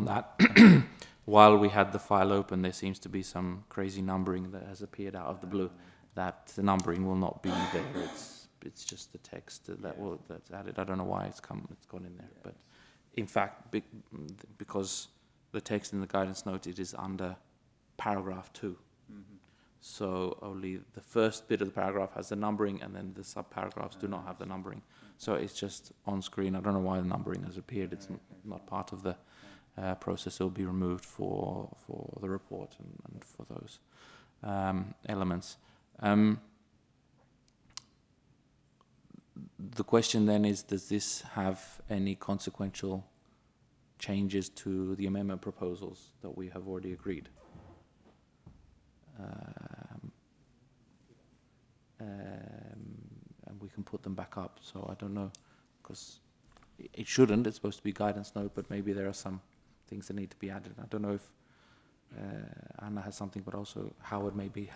on that. While we had the file open, there seems to be some crazy numbering that has appeared out of the blue. That the numbering will not be there. It's just the text that's added. I don't know why it's gone in there, but in fact, because the text in the guidance note, it is under paragraph 2. So only the first bit of the paragraph has the numbering, and then the sub-paragraphs do not have the numbering. So it's just on screen. I don't know why the numbering has appeared. It's not part of the process. It will be removed for the report and for those elements. The question then is, does this have any consequential changes to the amendment proposals that we have already agreed? And we can put them back up. So I don't know, because it shouldn't. It's supposed to be guidance note, but maybe there are some things that need to be added. I don't know if Anna has something, but also Howard maybe